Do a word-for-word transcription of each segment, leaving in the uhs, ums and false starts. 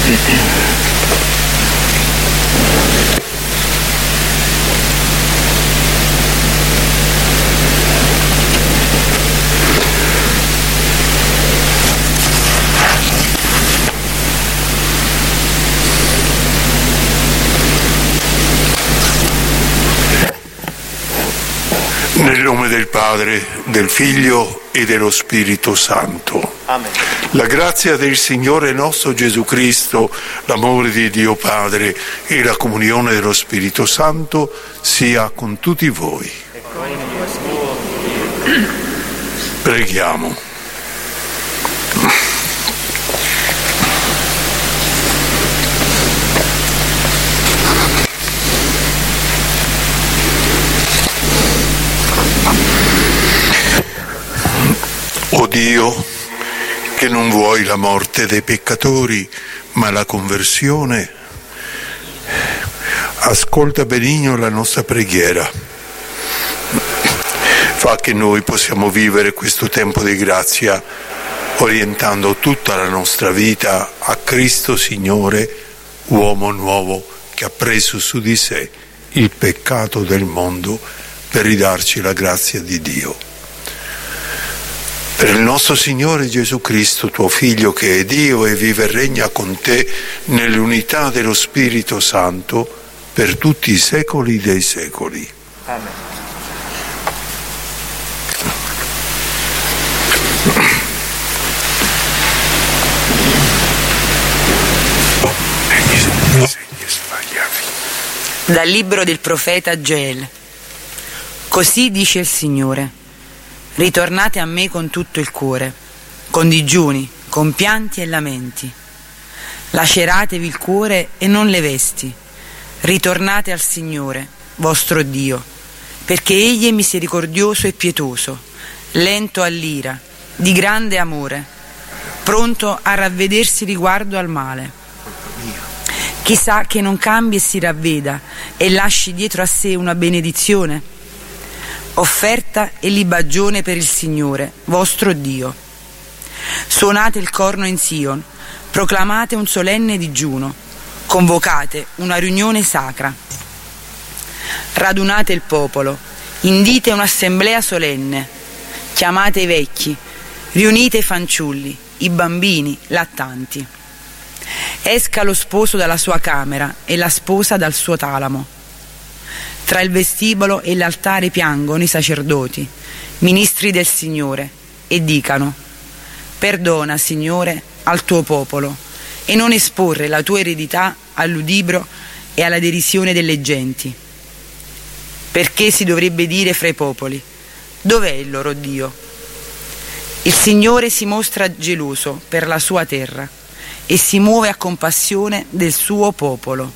Nel nome del Padre, del Figlio e dello Spirito Santo. Amen. La grazia del Signore nostro Gesù Cristo, l'amore di Dio Padre e la comunione dello Spirito Santo sia con tutti voi. E con il tuo spirito. Preghiamo. O Dio, che non vuoi la morte dei peccatori, ma la conversione, ascolta benigno la nostra preghiera. Fa che noi possiamo vivere questo tempo di grazia orientando tutta la nostra vita a Cristo Signore, uomo nuovo che ha preso su di sé il peccato del mondo per ridarci la grazia di Dio. Per il nostro Signore Gesù Cristo, tuo Figlio, che è Dio e vive e regna con te nell'unità dello Spirito Santo per tutti i secoli dei secoli. Amen. Dal libro del profeta Geel. Così dice il Signore: ritornate a me con tutto il cuore, con digiuni, con pianti e lamenti. Laceratevi il cuore e non le vesti. Ritornate al Signore, vostro Dio, perché Egli è misericordioso e pietoso, lento all'ira, di grande amore, pronto a ravvedersi riguardo al male. Chissà che non cambi e si ravveda e lasci dietro a sé una benedizione. Offerta e libagione per il Signore, vostro Dio. Suonate il corno in Sion, proclamate un solenne digiuno, convocate una riunione sacra. Radunate il popolo, indite un'assemblea solenne, chiamate i vecchi, riunite i fanciulli, i bambini, lattanti. Esca lo sposo dalla sua camera e la sposa dal suo talamo. Tra il vestibolo e l'altare piangono i sacerdoti, ministri del Signore, e dicano: perdona, Signore, al tuo popolo, e non esporre la tua eredità al ludibrio e alla derisione delle genti. Perché si dovrebbe dire fra i popoli: dov'è il loro Dio? Il Signore si mostra geloso per la sua terra e si muove a compassione del suo popolo.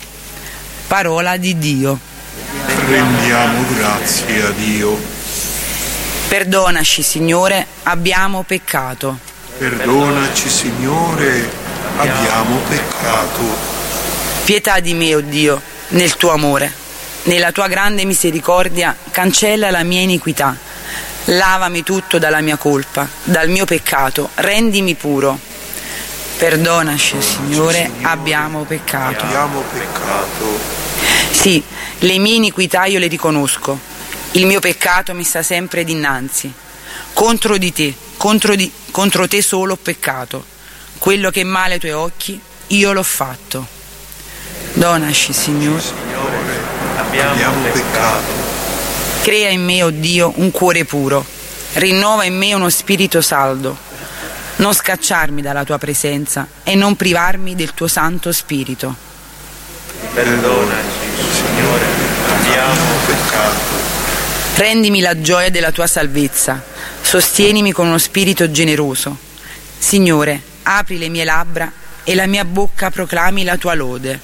Parola di Dio. Rendiamo grazie a Dio. Perdonaci, Signore, abbiamo peccato. Perdonaci, Signore, abbiamo peccato. Pietà di me, o Dio, nel tuo amore. Nella tua grande misericordia cancella la mia iniquità. Lavami tutto dalla mia colpa, dal mio peccato, rendimi puro. Perdonaci, Signore, abbiamo peccato. Abbiamo peccato. Sì, le mie iniquità io le riconosco. Il mio peccato mi sta sempre dinanzi. Contro di te, contro, di, contro te solo ho peccato. Quello che è male ai tuoi occhi, io l'ho fatto. Donaci, Signore. Signore, abbiamo, abbiamo peccato. Crea in me, o Dio, un cuore puro. Rinnova in me uno spirito saldo. Non scacciarmi dalla tua presenza e non privarmi del tuo Santo Spirito. Perdonaci, Signore, abbiamo peccato. Rendimi la gioia della tua salvezza, sostienimi con uno spirito generoso. Signore, apri le mie labbra e la mia bocca proclami la tua lode.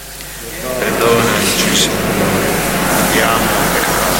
Perdonaci, Signore, abbiamo peccato.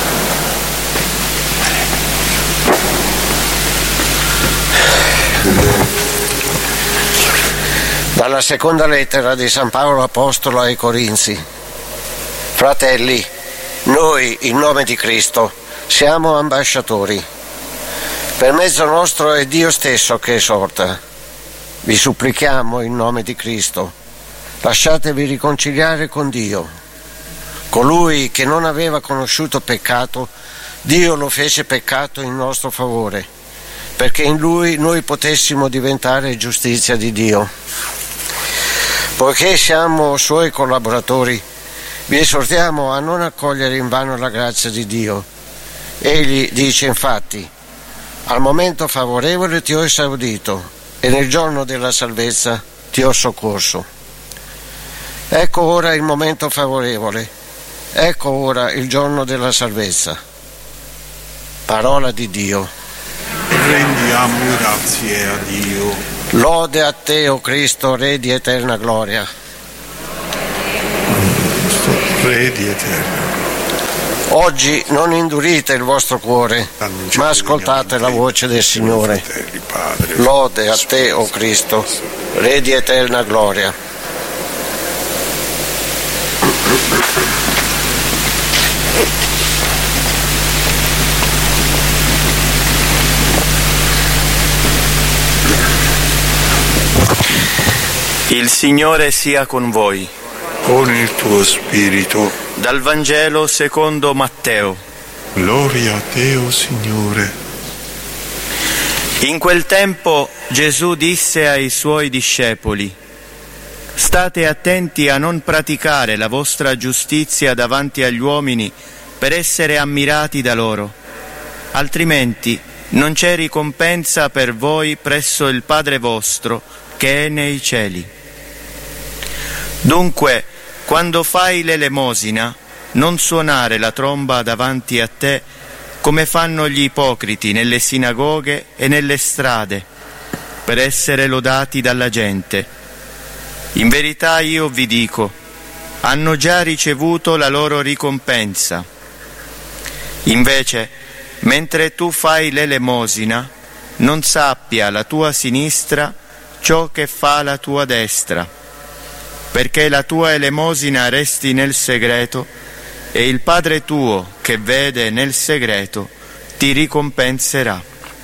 Dalla seconda lettera di San Paolo Apostolo ai Corinzi. Fratelli, noi, in nome di Cristo, siamo ambasciatori. Per mezzo nostro è Dio stesso che esorta. vi supplichiamo in nome di Cristo, lasciatevi riconciliare con Dio. Colui che non aveva conosciuto peccato, Dio lo fece peccato in nostro favore, perché in Lui noi potessimo diventare giustizia di Dio. Poiché siamo Suoi collaboratori, vi esortiamo a non accogliere in vano la grazia di Dio. Egli dice infatti: al momento favorevole ti ho esaudito e nel giorno della salvezza ti ho soccorso. Ecco ora il momento favorevole, ecco ora il giorno della salvezza. Parola di Dio. Rendiamo grazie a Dio. Lode a te, o Cristo, Re di eterna gloria. Re di eterna. Oggi non indurite il vostro cuore, ma ascoltate la voce del Signore. Lode a te, o Cristo, Re di eterna gloria. Il Signore sia con voi. Con il tuo spirito. Dal Vangelo secondo Matteo. Gloria a te, o Signore. In quel tempo Gesù disse ai suoi discepoli: state attenti a non praticare la vostra giustizia davanti agli uomini per essere ammirati da loro, altrimenti non c'è ricompensa per voi presso il Padre vostro che è nei cieli. Dunque, quando fai l'elemosina, non suonare la tromba davanti a te come fanno gli ipocriti nelle sinagoghe e nelle strade, per essere lodati dalla gente. In verità io vi dico, hanno già ricevuto la loro ricompensa. Invece, mentre tu fai l'elemosina, non sappia la tua sinistra ciò che fa la tua destra, perché la tua elemosina resti nel segreto e il Padre tuo che vede nel segreto ti ricompenserà.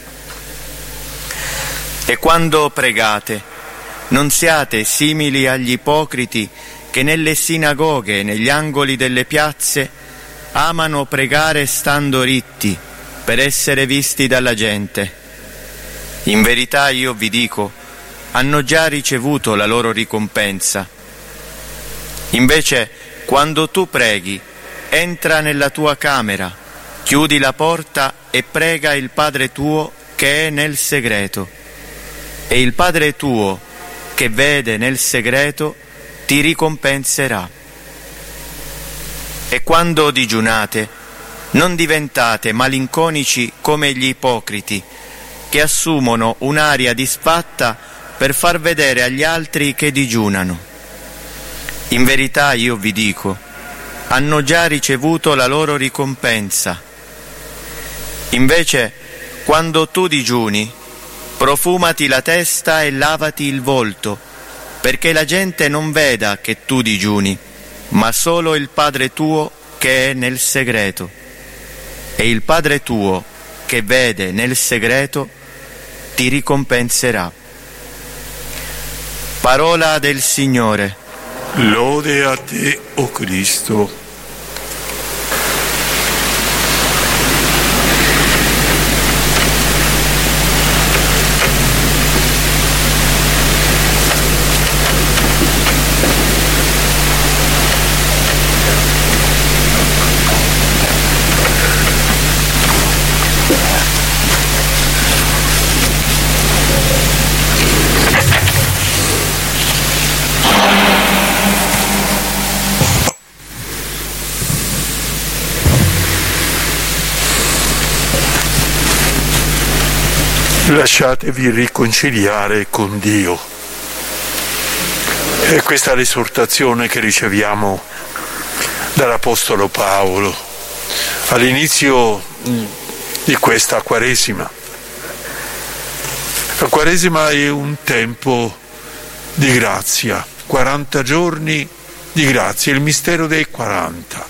E quando pregate, non siate simili agli ipocriti che nelle sinagoghe e negli angoli delle piazze amano pregare stando ritti per essere visti dalla gente. In verità io vi dico, hanno già ricevuto la loro ricompensa. Invece, quando tu preghi, entra nella tua camera, chiudi la porta e prega il Padre tuo che è nel segreto. E il Padre tuo, che vede nel segreto, ti ricompenserà. E quando digiunate, non diventate malinconici come gli ipocriti, che assumono un'aria disfatta per far vedere agli altri che digiunano. In verità io vi dico, hanno già ricevuto la loro ricompensa. Invece, quando tu digiuni, profumati la testa e lavati il volto, perché la gente non veda che tu digiuni, ma solo il Padre tuo che è nel segreto. E il Padre tuo che vede nel segreto ti ricompenserà. Parola del Signore. Lode a te, o Cristo. Lasciatevi riconciliare con Dio. E questa è l'esortazione che riceviamo dall'Apostolo Paolo all'inizio di questa Quaresima. La Quaresima è un tempo di grazia, quaranta giorni di grazia, il mistero dei quaranta.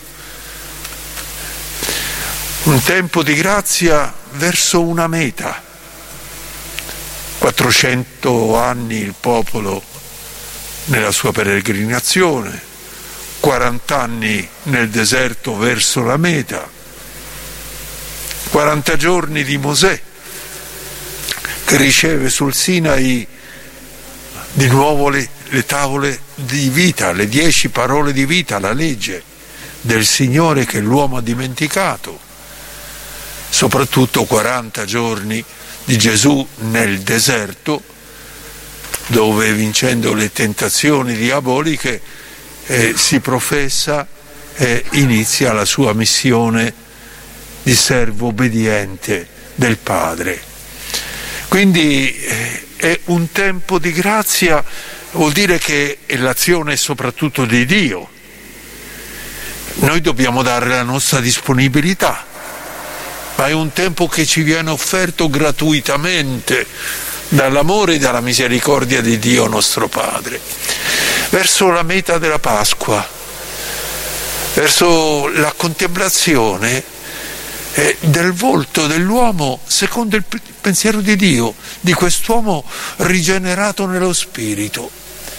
Un tempo di grazia verso una meta. quattrocento anni il popolo nella sua peregrinazione, quaranta anni nel deserto verso la meta, quaranta giorni di Mosè che riceve sul Sinai di nuovo le, le tavole di vita, le dieci parole di vita, la legge del Signore che l'uomo ha dimenticato, soprattutto quaranta giorni di Gesù nel deserto, dove vincendo le tentazioni diaboliche eh, si professa e inizia la sua missione di servo obbediente del Padre. Quindi eh, è un tempo di grazia, vuol dire che è l'azione soprattutto di Dio. Noi dobbiamo dare la nostra disponibilità, ma è un tempo che ci viene offerto gratuitamente dall'amore e dalla misericordia di Dio nostro Padre. Verso la meta della Pasqua, verso la contemplazione eh, del volto dell'uomo secondo il pensiero di Dio, di quest'uomo rigenerato nello Spirito.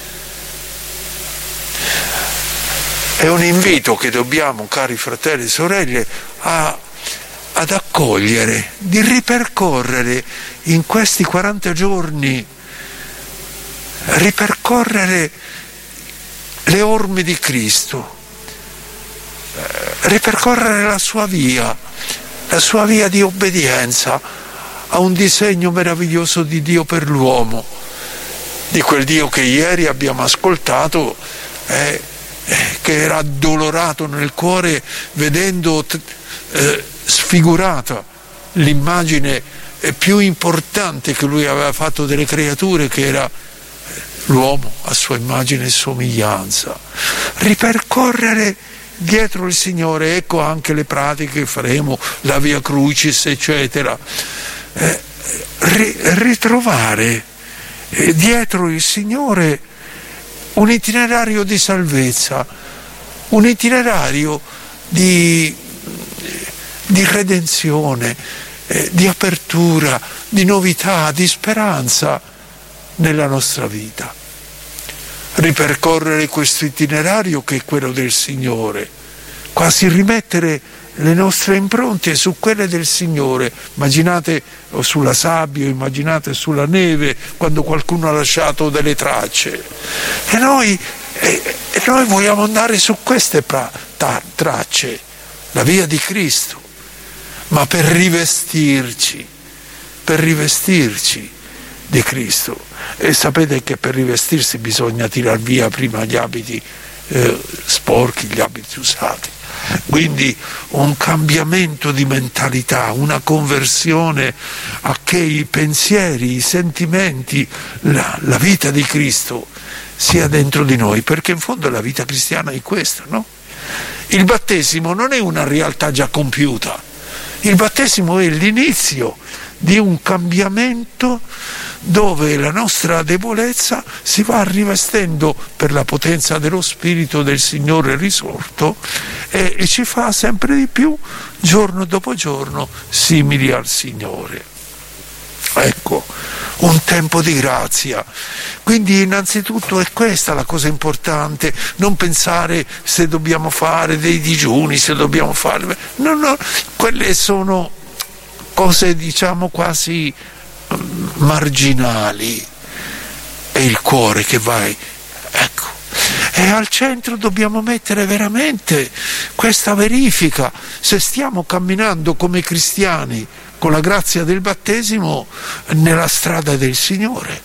È un invito che dobbiamo, cari fratelli e sorelle, a ad accogliere, di ripercorrere in questi quaranta giorni, ripercorrere le orme di Cristo, ripercorrere la sua via, la sua via di obbedienza a un disegno meraviglioso di Dio per l'uomo, di quel Dio che ieri abbiamo ascoltato, eh, eh, che era addolorato nel cuore vedendo eh, sfigurata l'immagine più importante che lui aveva fatto delle creature, che era l'uomo a sua immagine e somiglianza. Ripercorrere dietro il Signore, ecco anche le pratiche che faremo, la Via Crucis eccetera, eh, ritrovare eh, dietro il Signore un itinerario di salvezza, un itinerario di di redenzione, eh, di apertura, di novità, di speranza nella nostra vita. Ripercorrere questo itinerario che è quello del Signore, quasi rimettere le nostre impronte su quelle del Signore. Immaginate o sulla sabbia, immaginate sulla neve, quando qualcuno ha lasciato delle tracce. E noi, e, e noi vogliamo andare su queste pra, ta, tracce, la via di Cristo, ma per rivestirci, per rivestirci di Cristo. E sapete che per rivestirsi bisogna tirar via prima gli abiti eh, sporchi, gli abiti usati. Quindi un cambiamento di mentalità, una conversione a che i pensieri, i sentimenti, la, la vita di Cristo sia dentro di noi, perché in fondo la vita cristiana è questa, no? Il battesimo non è una realtà già compiuta. Il battesimo è l'inizio di un cambiamento dove la nostra debolezza si va rivestendo per la potenza dello Spirito del Signore risorto e, e ci fa sempre di più, giorno dopo giorno, simili al Signore. Ecco, un tempo di grazia. Quindi innanzitutto è questa la cosa importante, non pensare se dobbiamo fare dei digiuni, se dobbiamo fare... No, no, quelle sono cose diciamo quasi marginali. È il cuore che va, ecco. E al centro dobbiamo mettere veramente questa verifica, se stiamo camminando come cristiani con la grazia del battesimo nella strada del Signore,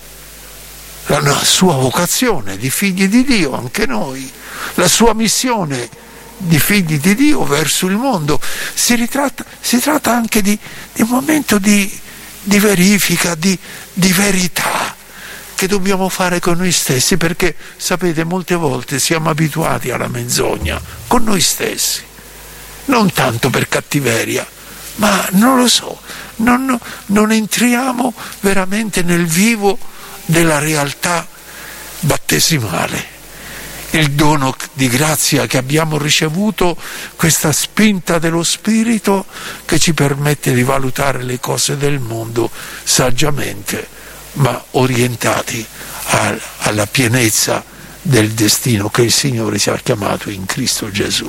la sua vocazione di figli di Dio, anche noi, la sua missione di figli di Dio verso il mondo. Si, ritratta, si tratta anche di, di un momento di, di verifica, di, di verità che dobbiamo fare con noi stessi, perché sapete, molte volte siamo abituati alla menzogna con noi stessi, non tanto per cattiveria, ma non lo so, non, non entriamo veramente nel vivo della realtà battesimale, il dono di grazia che abbiamo ricevuto, questa spinta dello Spirito che ci permette di valutare le cose del mondo saggiamente, ma orientati a, alla pienezza del destino che il Signore ci ha chiamato in Cristo Gesù.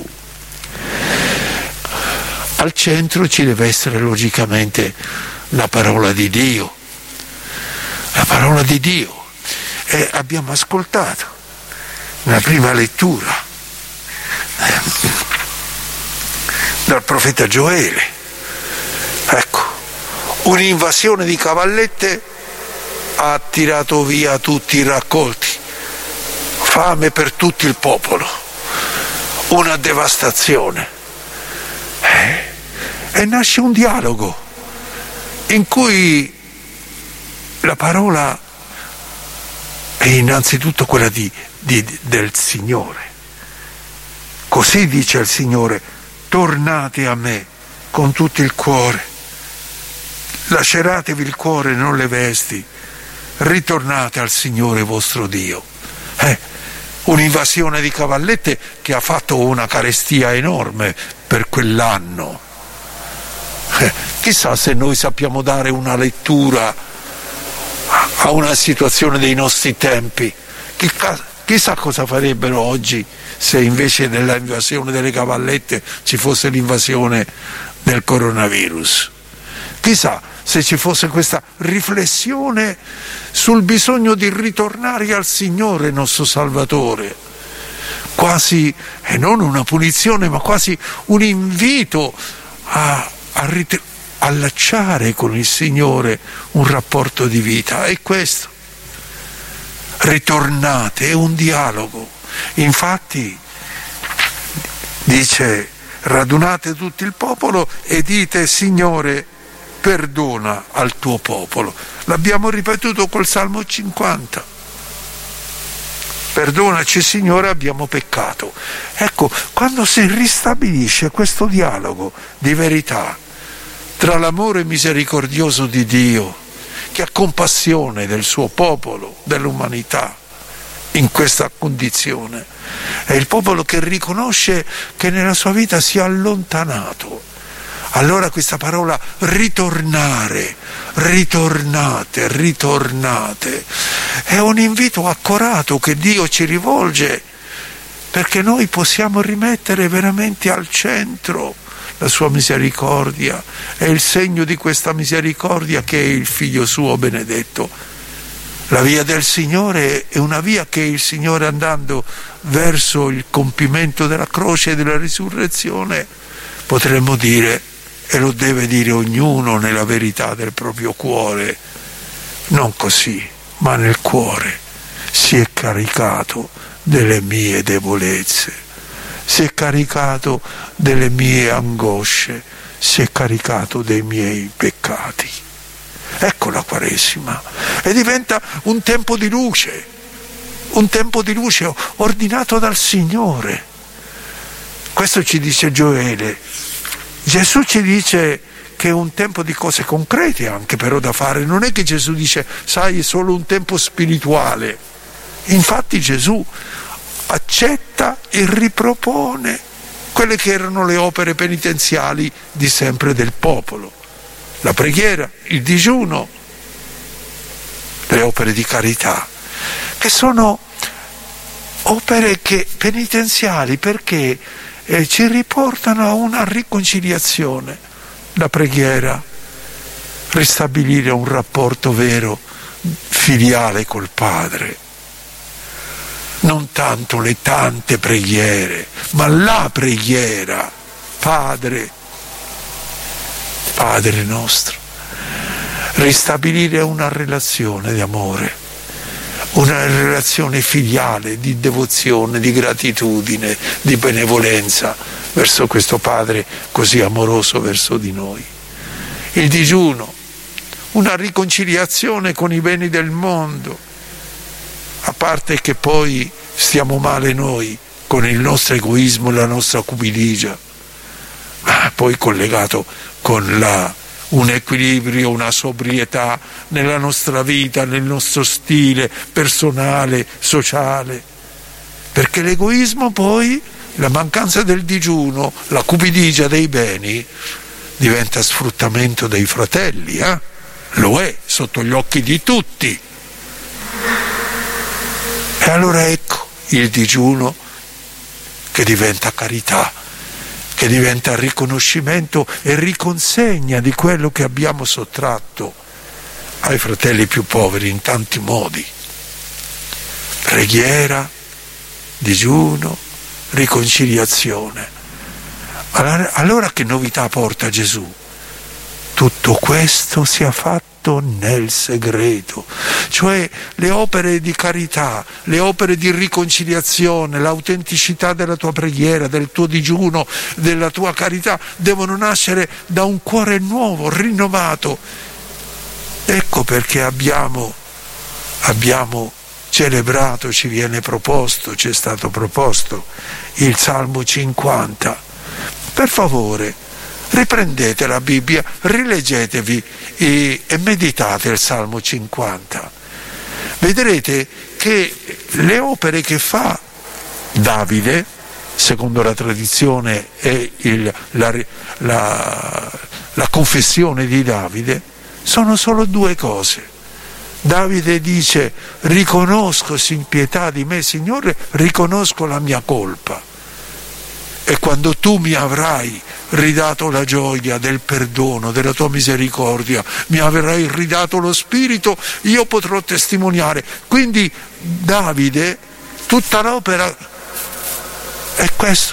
Al centro ci deve essere logicamente la parola di Dio, la parola di Dio. E abbiamo ascoltato nella prima lettura eh, dal profeta Gioele, ecco, un'invasione di cavallette ha tirato via tutti i raccolti, fame per tutto il popolo, una devastazione. Eh, e nasce un dialogo in cui la parola è innanzitutto quella di, di, del Signore. Così dice il Signore: tornate a me con tutto il cuore, laceratevi il cuore, non le vesti, ritornate al Signore vostro Dio. Eh, un'invasione di cavallette che ha fatto una carestia enorme per quell'anno. Eh, chissà se noi sappiamo dare una lettura a una situazione dei nostri tempi. Chissà cosa farebbero oggi se invece dell'invasione delle cavallette ci fosse l'invasione del coronavirus. Chissà se ci fosse questa riflessione sul bisogno di ritornare al Signore nostro Salvatore, quasi, e non una punizione, ma quasi un invito a, a rit- allacciare con il Signore un rapporto di vita. È questo. Ritornate, è un dialogo. Infatti dice: radunate tutto il popolo e dite: Signore, perdona al tuo popolo. L'abbiamo ripetuto col Salmo cinquanta. Perdonaci Signore, abbiamo peccato. Ecco, quando si ristabilisce questo dialogo di verità tra l'amore misericordioso di Dio, che ha compassione del suo popolo, dell'umanità in questa condizione, è il popolo che riconosce che nella sua vita si è allontanato. Allora questa parola ritornare, ritornate, ritornate, è un invito accorato che Dio ci rivolge, perché noi possiamo rimettere veramente al centro la sua misericordia. È il segno di questa misericordia che è il Figlio suo benedetto. La via del Signore è una via che il Signore, andando verso il compimento della croce e della risurrezione, potremmo dire, e lo deve dire ognuno nella verità del proprio cuore, non così, ma nel cuore si è caricato delle mie debolezze, si è caricato delle mie angosce, si è caricato dei miei peccati. Ecco la Quaresima. E diventa un tempo di luce, un tempo di luce ordinato dal Signore. Questo ci dice Gioele. Gesù ci dice che è un tempo di cose concrete anche però da fare. Non è che Gesù dice, sai, è solo un tempo spirituale. Infatti Gesù accetta e ripropone quelle che erano le opere penitenziali di sempre del popolo: la preghiera, il digiuno, le opere di carità, che sono opere che, penitenziali, perché eh, ci riportano a una riconciliazione. La preghiera, ristabilire un rapporto vero, filiale col Padre. Non tanto le tante preghiere, ma la preghiera: Padre, Padre nostro. Ristabilire una relazione di amore, una relazione filiale, di devozione, di gratitudine, di benevolenza verso questo Padre così amoroso verso di noi. Il digiuno, una riconciliazione con i beni del mondo, a parte che poi stiamo male noi con il nostro egoismo e la nostra cupidigia, ma poi collegato con la, un equilibrio, una sobrietà nella nostra vita, nel nostro stile personale, sociale, perché l'egoismo poi, la mancanza del digiuno, la cupidigia dei beni diventa sfruttamento dei fratelli, eh? lo è sotto gli occhi di tutti. E allora ecco il digiuno che diventa carità, che diventa riconoscimento e riconsegna di quello che abbiamo sottratto ai fratelli più poveri in tanti modi. Preghiera, digiuno, riconciliazione. Allora, allora che novità porta Gesù? Tutto questo sia fatto nel segreto, cioè le opere di carità, le opere di riconciliazione, l'autenticità della tua preghiera, del tuo digiuno, della tua carità devono nascere da un cuore nuovo, rinnovato. Ecco perché abbiamo, abbiamo celebrato, ci viene proposto, ci è stato proposto il Salmo cinquanta. Per favore, riprendete la Bibbia, rileggetevi e, e meditate il Salmo cinquanta. Vedrete che le opere che fa Davide, secondo la tradizione e il, la, la, la confessione di Davide, sono solo due cose. Davide dice: riconosco sin pietà di me, Signore, riconosco la mia colpa. E quando tu mi avrai ridato la gioia del perdono, della tua misericordia, mi avrai ridato lo spirito, io potrò testimoniare. Quindi Davide, tutta l'opera è questo: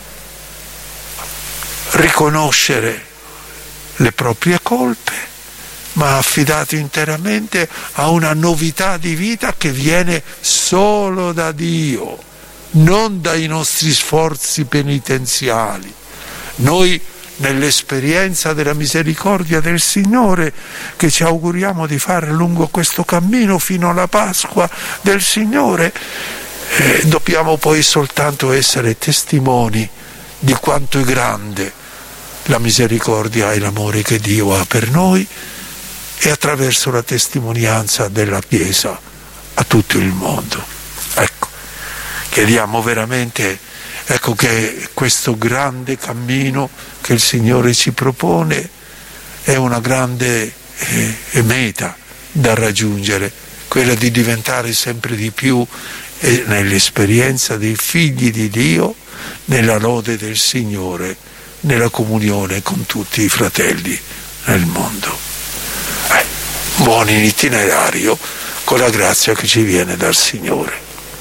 riconoscere le proprie colpe, ma affidato interamente a una novità di vita che viene solo da Dio, non dai nostri sforzi penitenziali. Noi, nell'esperienza della misericordia del Signore che ci auguriamo di fare lungo questo cammino fino alla Pasqua del Signore, eh, dobbiamo poi soltanto essere testimoni di quanto è grande la misericordia e l'amore che Dio ha per noi, e attraverso la testimonianza della Chiesa a tutto il mondo. Ecco, chiediamo veramente, ecco, che questo grande cammino che il Signore ci propone è una grande eh, meta da raggiungere, quella di diventare sempre di più eh, nell'esperienza dei figli di Dio, nella lode del Signore, nella comunione con tutti i fratelli nel mondo. Eh, buon itinerario con la grazia che ci viene dal Signore.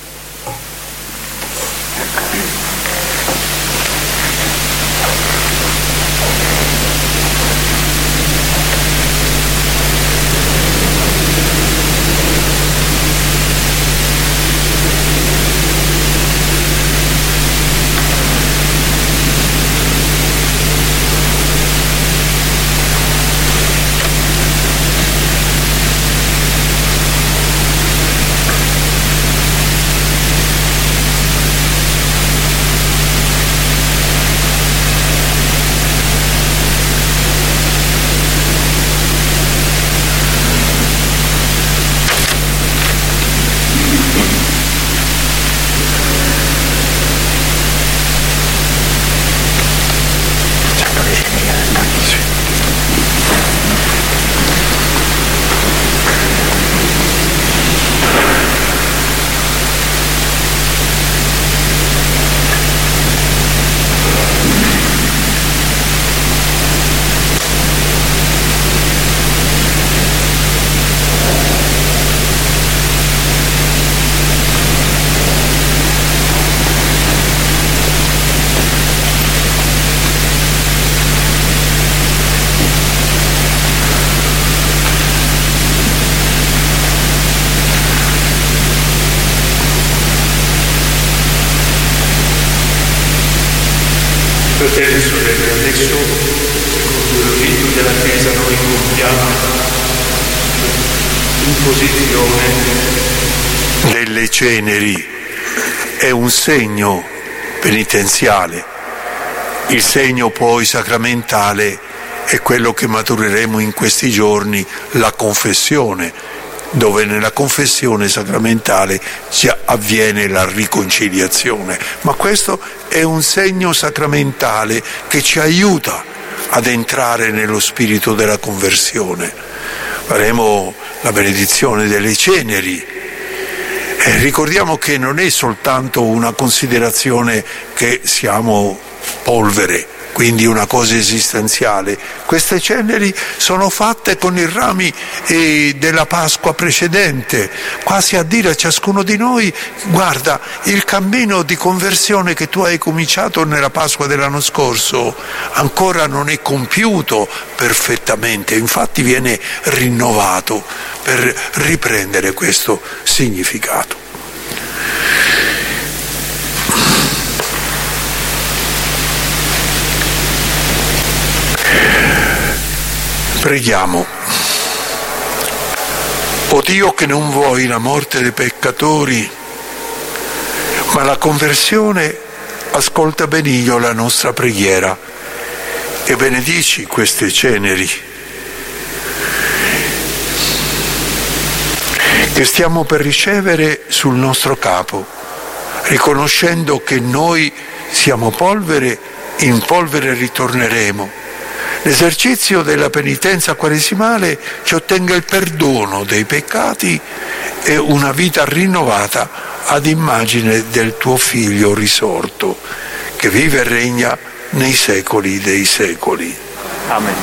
Fratelli e sorelle, adesso, secondo il rito della Chiesa, noi compiamo l'imposizione delle ceneri. È un segno penitenziale. Il segno poi sacramentale è quello che matureremo in questi giorni, la confessione, dove nella confessione sacramentale già avviene la riconciliazione. Ma questo è un segno sacramentale che ci aiuta ad entrare nello spirito della conversione. faremo la benedizione delle ceneri. E ricordiamo che non è soltanto una considerazione che siamo polvere, quindi una cosa esistenziale. Queste ceneri sono fatte con i rami eh, della Pasqua precedente, quasi a dire a ciascuno di noi: guarda, il cammino di conversione che tu hai cominciato nella Pasqua dell'anno scorso ancora non è compiuto perfettamente, infatti viene rinnovato per riprendere questo significato. Preghiamo. O Dio, che non vuoi la morte dei peccatori, ma la conversione, ascolta benigno la nostra preghiera e benedici queste ceneri che stiamo per ricevere sul nostro capo, riconoscendo che noi siamo polvere, in polvere ritorneremo. L'esercizio della penitenza quaresimale ci ottenga il perdono dei peccati e una vita rinnovata ad immagine del tuo Figlio risorto, che vive e regna nei secoli dei secoli. Amen.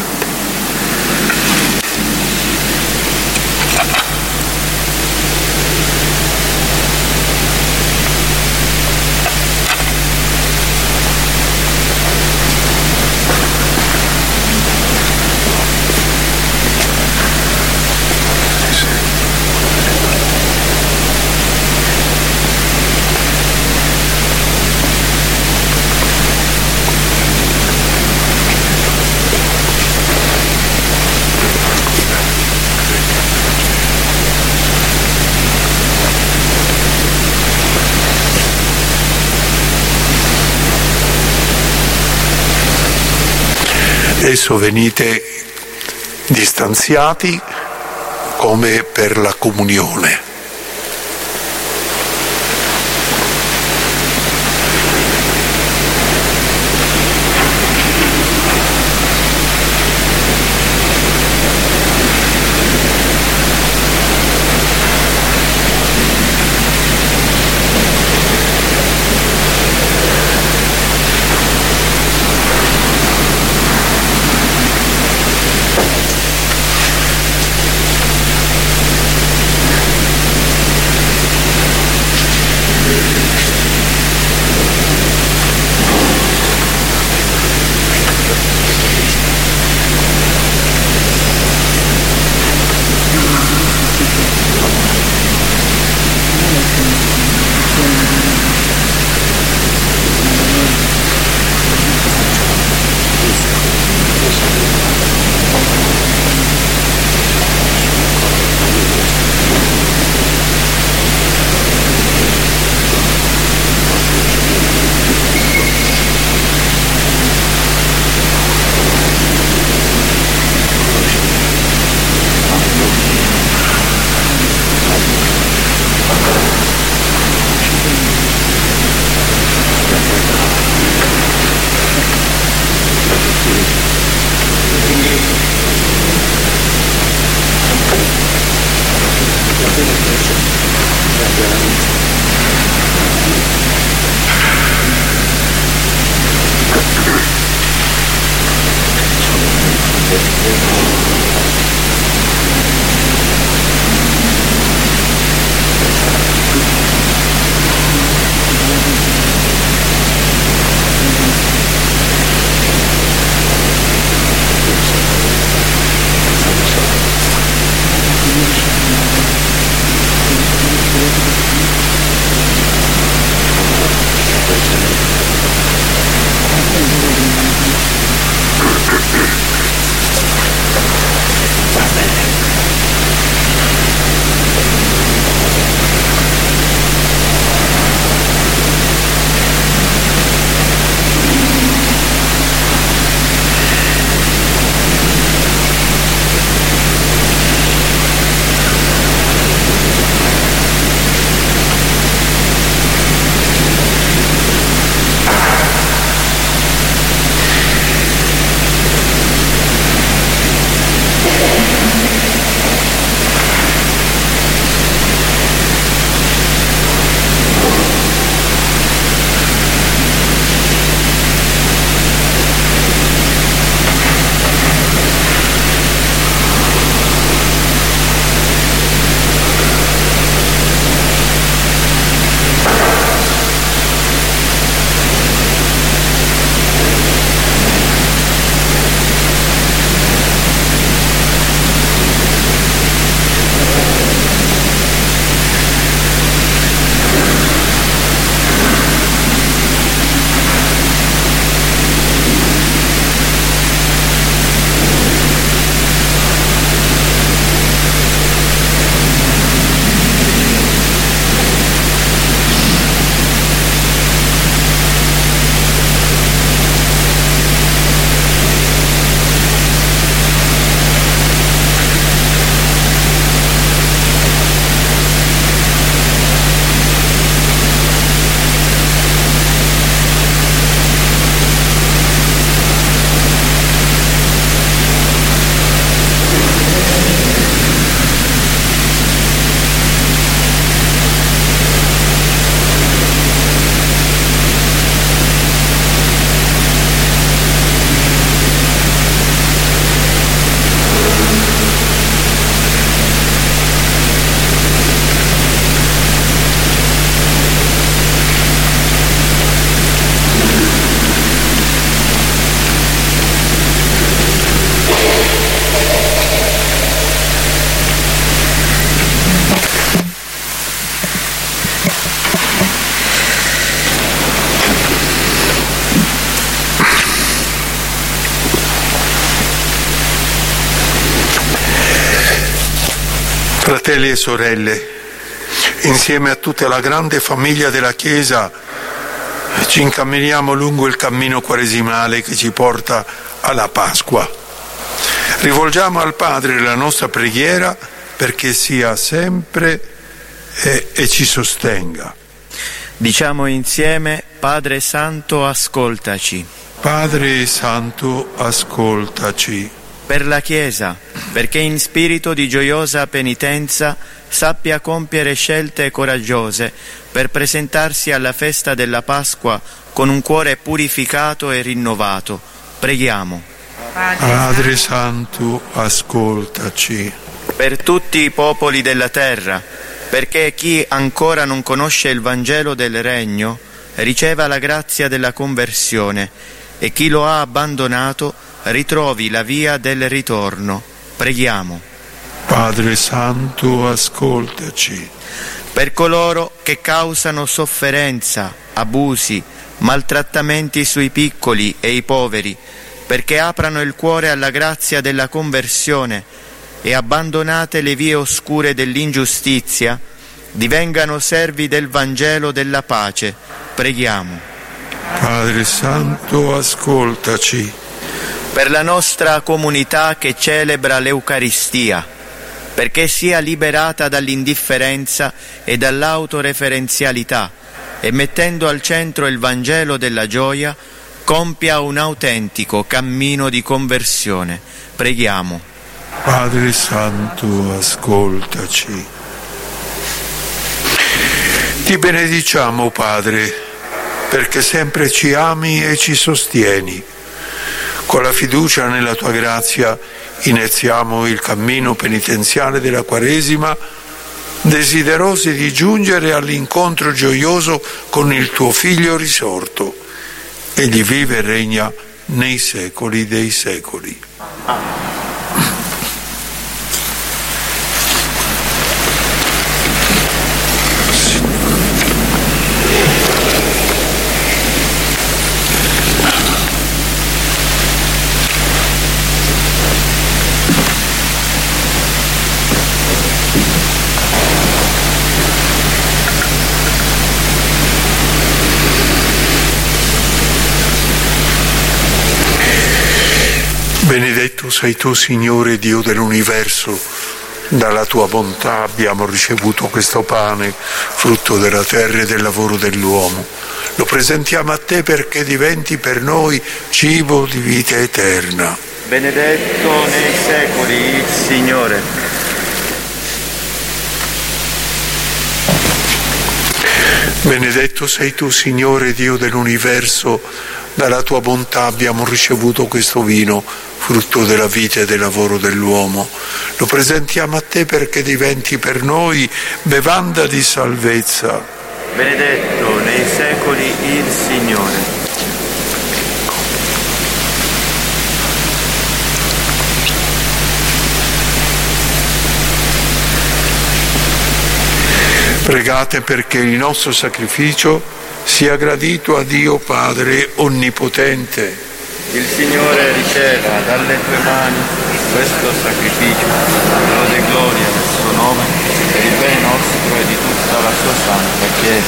Adesso venite distanziati come per la comunione. Fratelli e sorelle, insieme a tutta la grande famiglia della Chiesa ci incamminiamo lungo il cammino quaresimale che ci porta alla Pasqua. Rivolgiamo al Padre la nostra preghiera perché sia sempre e, e ci sostenga. Diciamo insieme: Padre Santo, ascoltaci. Padre Santo, ascoltaci. Per la Chiesa, perché in spirito di gioiosa penitenza sappia compiere scelte coraggiose per presentarsi alla festa della Pasqua con un cuore purificato e rinnovato. Preghiamo. Padre Santo, ascoltaci. Per tutti i popoli della terra, perché chi ancora non conosce il Vangelo del Regno riceva la grazia della conversione e chi lo ha abbandonato ritrovi la via del ritorno. Preghiamo. Padre Santo, ascoltaci. Per coloro che causano sofferenza, abusi, maltrattamenti sui piccoli e i poveri, perché aprano il cuore alla grazia della conversione e, abbandonate le vie oscure dell'ingiustizia, divengano servi del Vangelo della pace. Preghiamo. Padre Santo, ascoltaci. Per la nostra comunità che celebra l'Eucaristia, perché sia liberata dall'indifferenza e dall'autoreferenzialità e, mettendo al centro il Vangelo della gioia, compia un autentico cammino di conversione. Preghiamo. Padre Santo, ascoltaci. Ti benediciamo, Padre, perché sempre ci ami e ci sostieni. Con la fiducia nella tua grazia iniziamo il cammino penitenziale della Quaresima, desiderosi di giungere all'incontro gioioso con il tuo Figlio risorto. Egli vive e regna nei secoli dei secoli. Benedetto sei tu, Signore Dio dell'universo, dalla tua bontà abbiamo ricevuto questo pane, frutto della terra e del lavoro dell'uomo. Lo presentiamo a te perché diventi per noi cibo di vita eterna. Benedetto nei secoli il Signore. Benedetto sei tu, Signore Dio dell'universo, dalla tua bontà abbiamo ricevuto questo vino, frutto della vita e del lavoro dell'uomo. Lo presentiamo a te perché diventi per noi bevanda di salvezza. Benedetto nei secoli il Signore. Pregate perché il nostro sacrificio sia gradito a Dio Padre Onnipotente. Il Signore riceva dalle tue mani questo sacrificio, lode e gloria del suo nome, per il bene nostro e di tutta la sua santa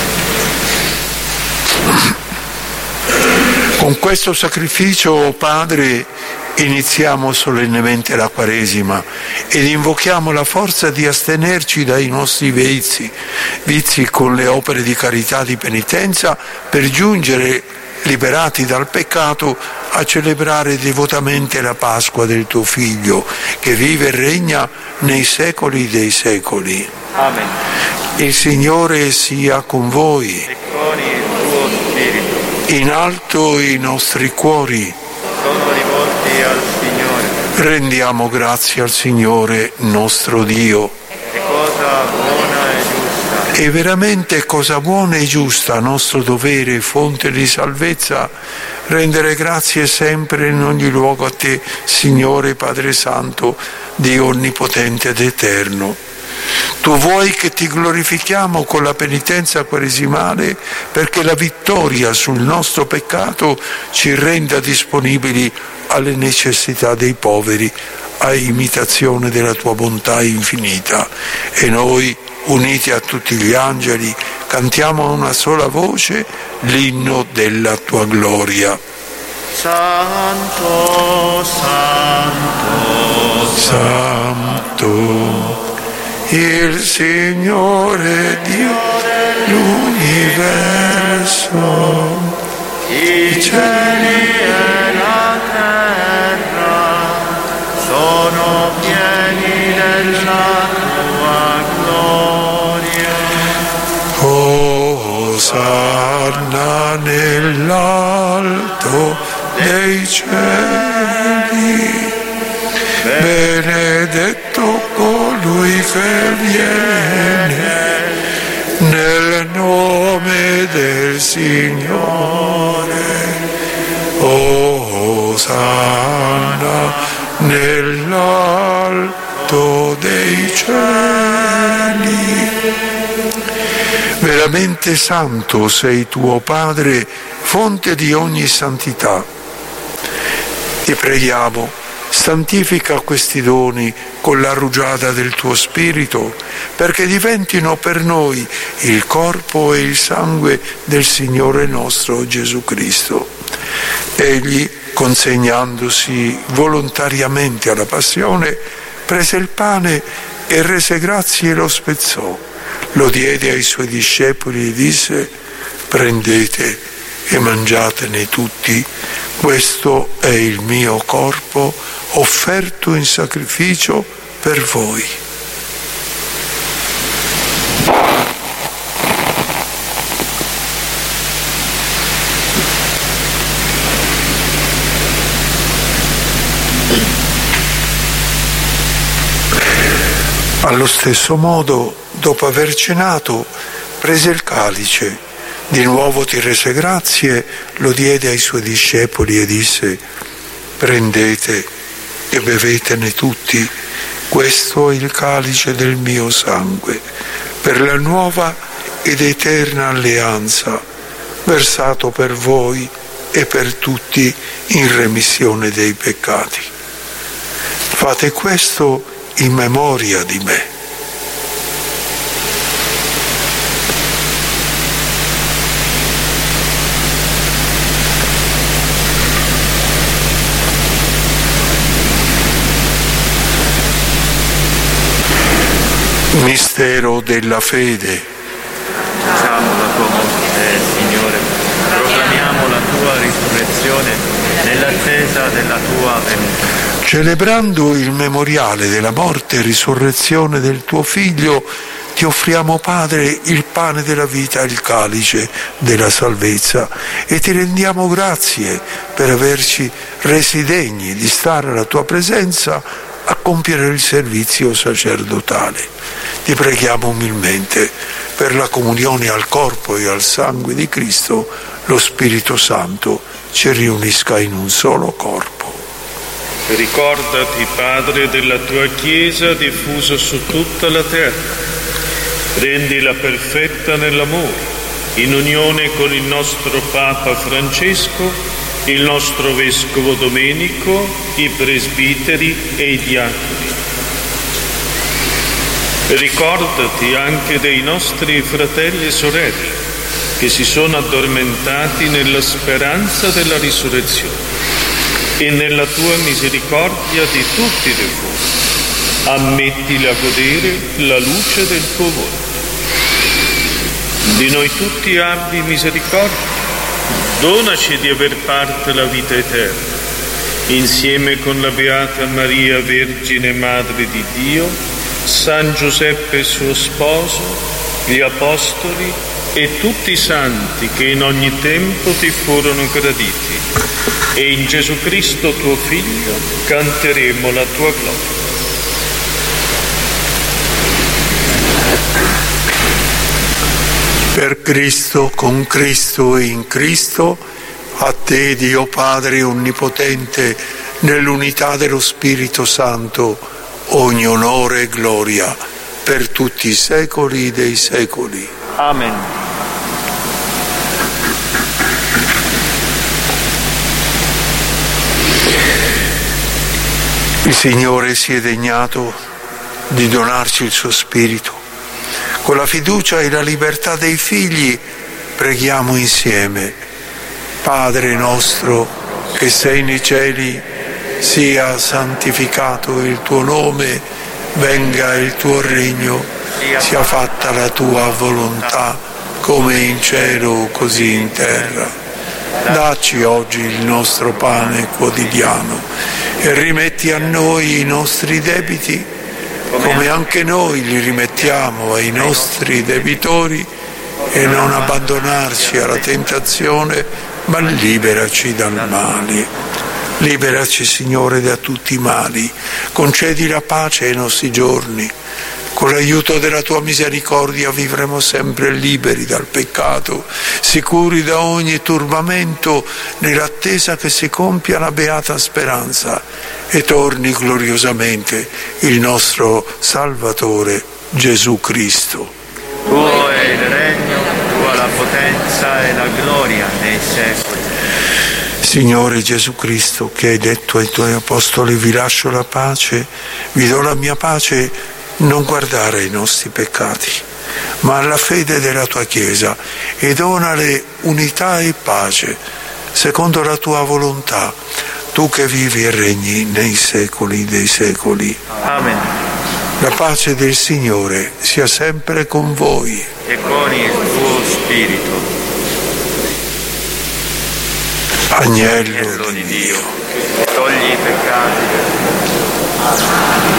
Chiesa. Con questo sacrificio, o Padre, iniziamo solennemente la Quaresima ed invochiamo la forza di astenerci dai nostri vizi, vizi con le opere di carità e di penitenza, per giungere, liberati dal peccato, a celebrare devotamente la Pasqua del tuo Figlio, che vive e regna nei secoli dei secoli. Amen. Il Signore sia con voi. E con il tuo spirito. In alto i nostri cuori sono rivolti al Signore. Rendiamo grazie al Signore nostro Dio. È cosa buona e giusta. È veramente cosa buona e giusta, nostro dovere, fonte di salvezza, rendere grazie sempre in ogni luogo a te, Signore Padre Santo, Dio onnipotente ed eterno. Tu vuoi che ti glorifichiamo con la penitenza quaresimale perché la vittoria sul nostro peccato ci renda disponibili alle necessità dei poveri, a imitazione della tua bontà infinita. E noi, uniti a tutti gli angeli, cantiamo a una sola voce l'inno della tua gloria. Santo, santo, santo, il Signore Dio dell'universo, i cieli e la terra sono pieni della tua gloria. Osanna nell'alto dei cieli, benedetto colui che viene nel nome del Signore. Osanna nell'alto dei cieli. Veramente santo sei tuo Padre, fonte di ogni santità. Ti preghiamo, santifica questi doni con la rugiada del tuo Spirito, perché diventino per noi il corpo e il sangue del Signore nostro Gesù Cristo. Egli, consegnandosi volontariamente alla passione, prese il pane e rese grazie e lo spezzò. Lo diede ai suoi discepoli e disse: prendete e mangiatene tutti, questo è il mio corpo offerto in sacrificio per voi. Allo stesso modo, dopo aver cenato, prese il calice, di nuovo ti rese grazie, lo diede ai suoi discepoli e disse: prendete e bevetene tutti, questo è il calice del mio sangue, per la nuova ed eterna alleanza, versato per voi e per tutti in remissione dei peccati. Fate questo in memoria di me. Mistero della fede. Annunciamo la tua morte, Signore, proclamiamo la tua risurrezione nell'attesa della tua venuta. Celebrando il memoriale della morte e risurrezione del tuo Figlio, ti offriamo, Padre, il pane della vita e il calice della salvezza e ti rendiamo grazie per averci resi degni di stare alla tua presenza a compiere il servizio sacerdotale. Ti preghiamo umilmente per la comunione al corpo e al sangue di Cristo, lo Spirito Santo ci riunisca in un solo corpo. Ricordati, Padre, della tua Chiesa diffusa su tutta la terra. Rendila perfetta nell'amore, in unione con il nostro Papa Francesco, il nostro Vescovo Domenico, i presbiteri e i diaconi. Ricordati anche dei nostri fratelli e sorelle che si sono addormentati nella speranza della risurrezione e nella tua misericordia di tutti i defunti. Ammettili a godere la luce del tuo volto. Di noi tutti abbi misericordia, donaci di aver parte la vita eterna, insieme con la Beata Maria, Vergine Madre di Dio, San Giuseppe suo sposo, gli Apostoli e tutti i santi che in ogni tempo ti furono graditi. E in Gesù Cristo tuo Figlio canteremo la tua gloria. Per Cristo, con Cristo e in Cristo, a te, Dio Padre Onnipotente, nell'unità dello Spirito Santo, ogni onore e gloria per tutti i secoli dei secoli. Amen. Il Signore si è degnato di donarci il suo Spirito. Con la fiducia e la libertà dei figli preghiamo insieme. Padre nostro che sei nei cieli, sia santificato il tuo nome, venga il tuo regno, sia fatta la tua volontà, come in cielo così in terra. Dacci oggi il nostro pane quotidiano e rimetti a noi i nostri debiti, come anche noi li rimettiamo ai nostri debitori, e non abbandonarci alla tentazione, ma liberaci dal male. Liberaci, Signore, da tutti i mali, concedi la pace ai nostri giorni. Con l'aiuto della tua misericordia vivremo sempre liberi dal peccato, sicuri da ogni turbamento, nell'attesa che si compia la beata speranza e torni gloriosamente il nostro Salvatore Gesù Cristo. Tuo è il regno, tua la potenza e la gloria nei secoli. Signore Gesù Cristo, che hai detto ai tuoi apostoli: vi lascio la pace, vi do la mia pace, non guardare ai nostri peccati, ma alla fede della tua Chiesa, e donale unità e pace, secondo la tua volontà, tu che vivi e regni nei secoli dei secoli. Amen. La pace del Signore sia sempre con voi. E con il tuo spirito. Agnello, Agnello di di Dio, Dio, che togli i peccati del mondo.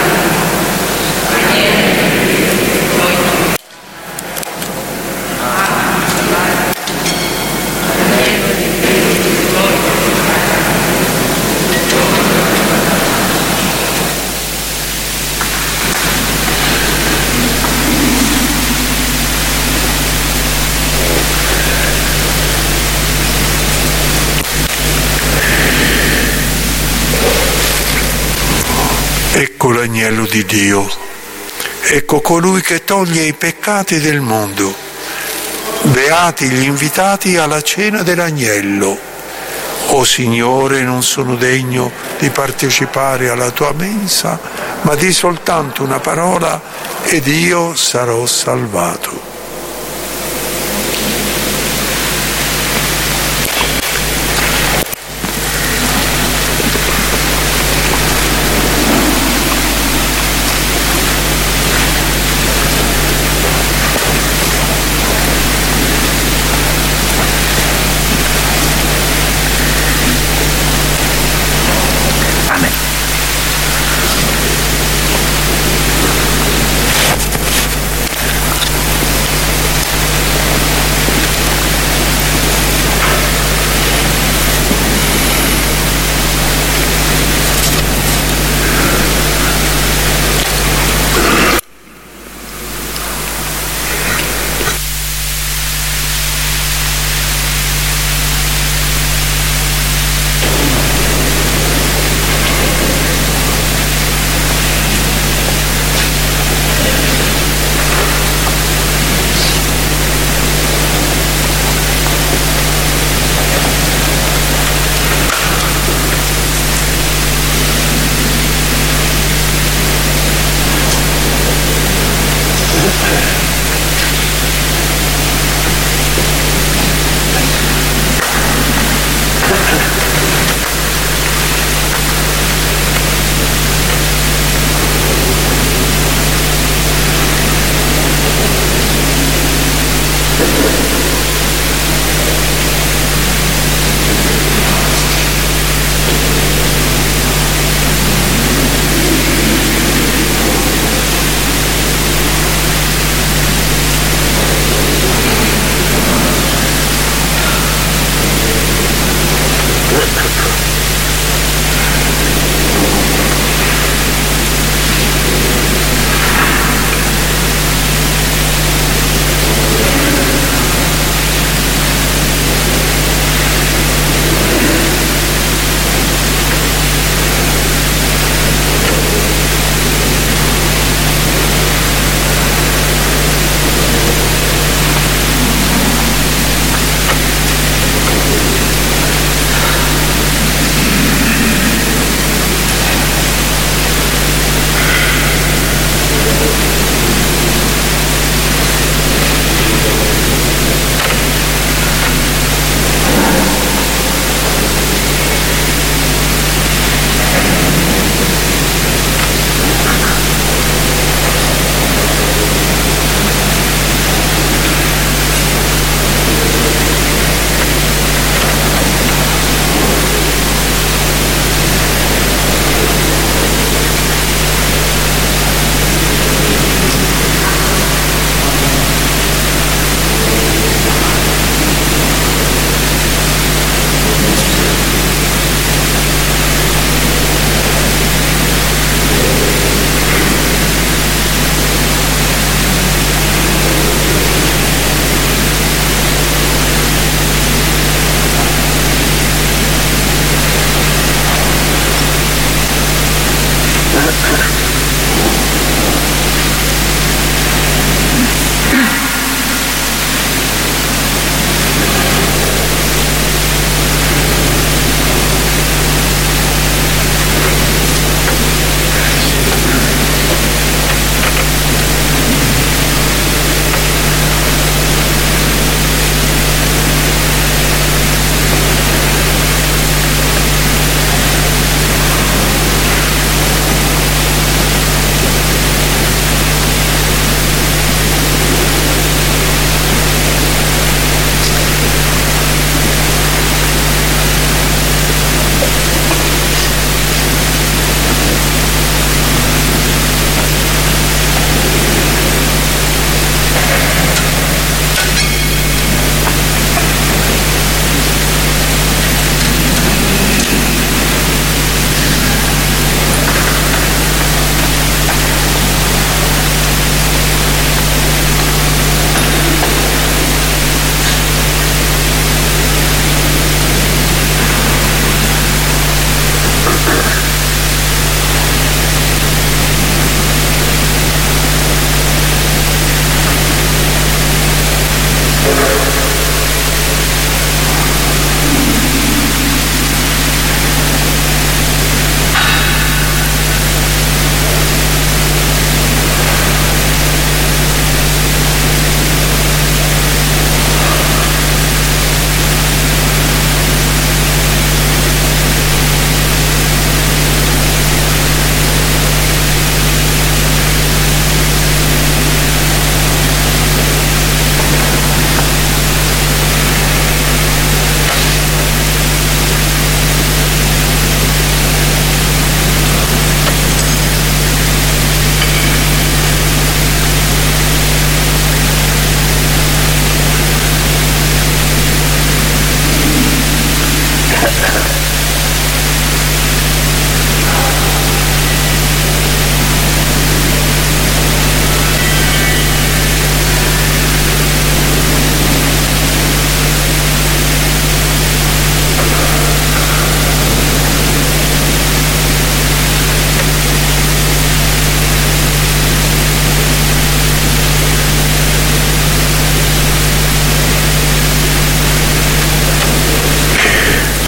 Ecco l'agnello di Dio, ecco colui che toglie i peccati del mondo. Beati gli invitati alla cena dell'agnello. O Signore, non sono degno di partecipare alla tua mensa, ma di soltanto una parola ed io sarò salvato.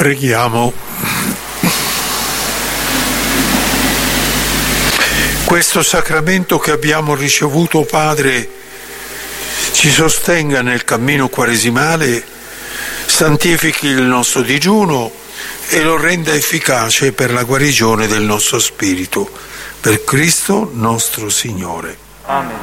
Preghiamo. Questo sacramento che abbiamo ricevuto, Padre, ci sostenga nel cammino quaresimale, santifichi il nostro digiuno e lo renda efficace per la guarigione del nostro spirito. Per Cristo nostro Signore. Amen.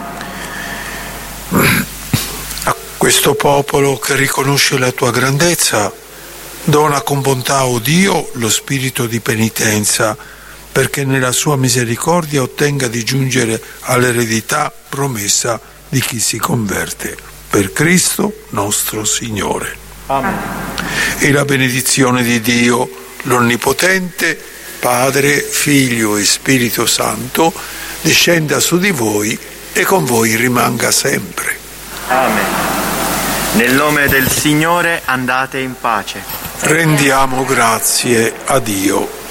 A questo popolo che riconosce la tua grandezza, dona con bontà, o Dio, lo spirito di penitenza, perché nella sua misericordia ottenga di giungere all'eredità promessa di chi si converte. Per Cristo nostro Signore. Amen. E la benedizione di Dio, l'Onnipotente, Padre, Figlio e Spirito Santo, discenda su di voi e con voi rimanga sempre. Amen. Nel nome del Signore andate in pace. Rendiamo grazie a Dio.